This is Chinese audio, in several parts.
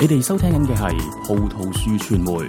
你哋收聽緊嘅係葡萄樹傳媒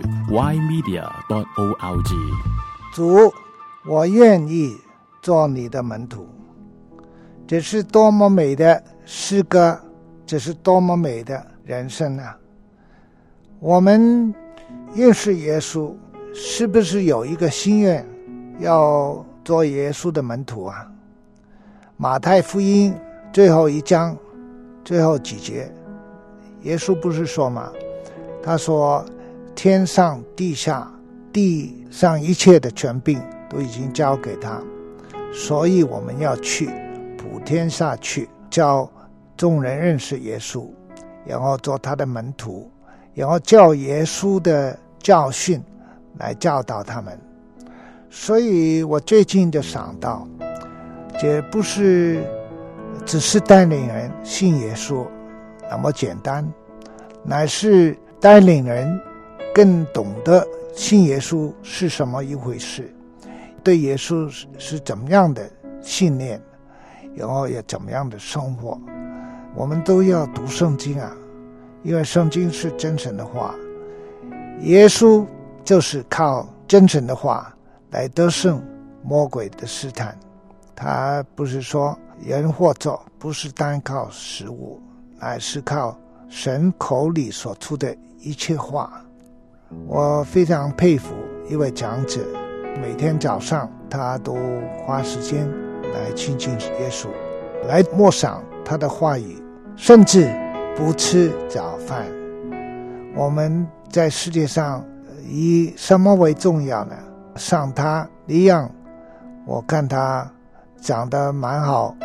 ymedia.org。 主，我願意做你的門徒。這是多麼美的詩歌，這是多麼美的人生啊！我們認識耶穌，是不是有一個心願要做耶穌的門徒啊？馬太福音最後一章最後幾節，耶穌不是說嗎？他說天上地下地上一切的權柄都已經交給他，所以我們要去普天下去，叫眾人認識耶穌，然後做他的門徒，然後教耶穌的教訓來教導他們。所以我最近就想到，這不是只是帶領人信耶穌那麼簡單，乃是帶領人更懂得信耶穌是什麼一回事，對耶穌是怎麼樣的信念，然後也怎麼樣的生活。我們都要讀聖經啊，因為聖經是真神的話，耶穌就是靠真神的話來得勝魔鬼的試探。他不是說人活着不是單靠食物，乃是靠神口裡所出的一切話。我非常佩服一位長者，每天早上他都花時間來親近耶穌，來默想他的話語，甚至不吃早飯。我們在世界上以什麼為重要呢？像他一樣，我看他長得蠻好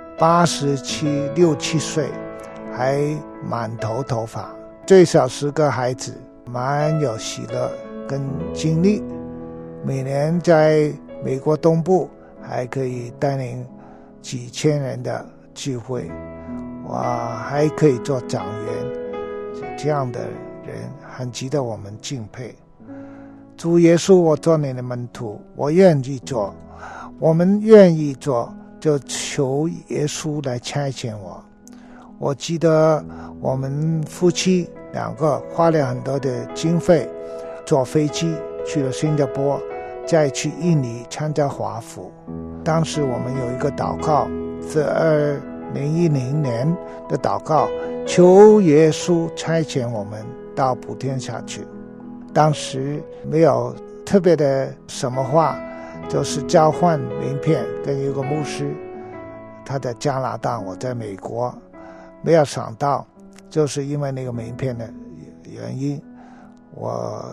，87、6、7歲，還滿頭頭髮，最少是個孩子，蠻有喜樂跟精力。每年在美國東部還可以帶領幾千人的聚會，還可以做長員，這樣的人很值得我們敬佩。主耶穌，我做你的門徒，我願意做，我們願意做，就求耶穌來差遣我。我記得我們夫妻兩個花了很多的經費，坐飛機去了新加坡，再去印尼參加華府。當時我們有一個禱告，是2010年的禱告，求耶穌差遣我們到普天下去。當時沒有特別的什麼話，就是交換名片，跟一個牧師，他在加拿大，我在美國。沒有想到就是因為那個名片的原因，我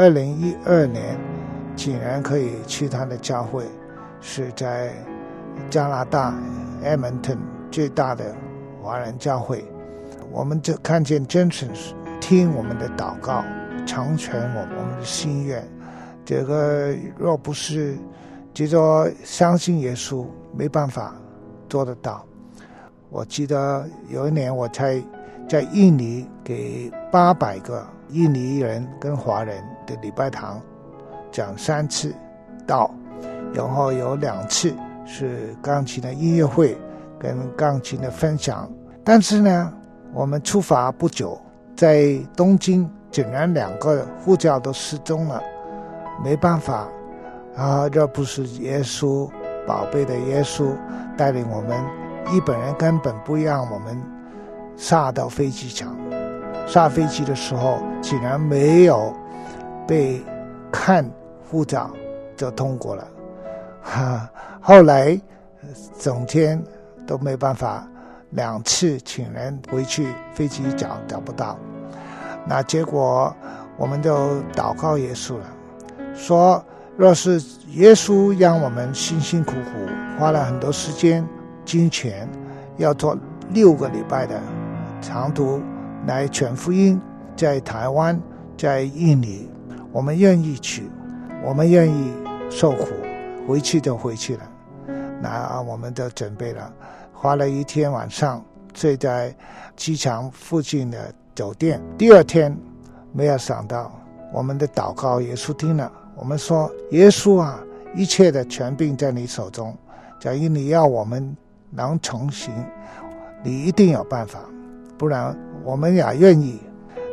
2012年竟然可以去他的教會，是在加拿大 Edmonton 最大的華人教會。我們就看見真神聽我們的禱告，成全我們的心願。這個若不是這個相信耶穌，沒辦法做得到。我記得有一年我才在印尼給800個印尼人跟華人的禮拜堂講3次道，然後有2次是鋼琴的音樂會跟鋼琴的分享。但是呢，我們出發不久，在東京竟然2個護照都失蹤了，沒辦法啊！這不是耶穌寶貝的耶穌帶領我們，日本人根本不讓我們下到飛機場，下飛機的時候竟然沒有被看護照就通過了。後來整天都沒辦法，2次請人回去飛機找不到。那結果我們就禱告耶穌了，說若是耶穌讓我們辛辛苦苦花了很多時間金錢，要做6個禮拜的長途來傳福音，在台灣在印尼，我們願意去，我們願意受苦，回去就回去了。那我們就準備了，花了1天晚上睡在機場附近的酒店。第2天沒有想到我們的禱告耶穌聽了，我們說耶穌啊，一切的權柄在你手中，假如你要我們能成行，你一定有辦法，不然我們也願意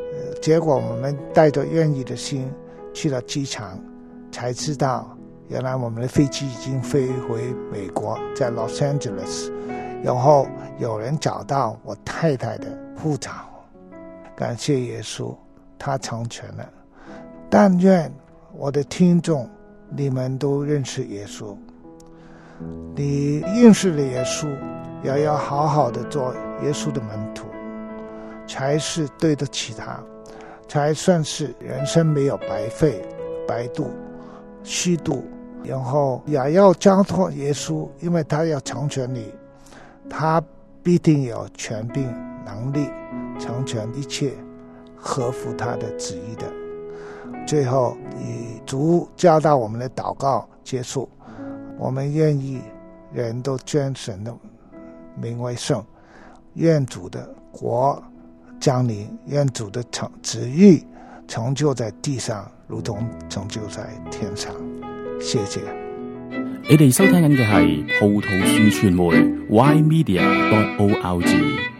结果我们带着愿意的心去了机场，才知道原来我们的飞机已经飞回美国，在 Los Angeles， 然后有人找到我太太的护照，感谢耶稣，他成全了。但愿我的听众你们都认识耶稣，你认识了耶稣，也要好好的做耶稣的门徒，才是对得起他，才算是人生没有白费白度虚度。然后也要交托耶稣，因为他要成全你，他必定有权柄能力成全一切合乎他的旨意的。最后以主教导我们的祷告结束，我们愿意人都尊神的名为圣，愿主的国降临，愿主的旨意成就在地上，如同成就在天上。謝謝。 你哋收聽緊嘅係葡萄樹傳媒 YMedia.org。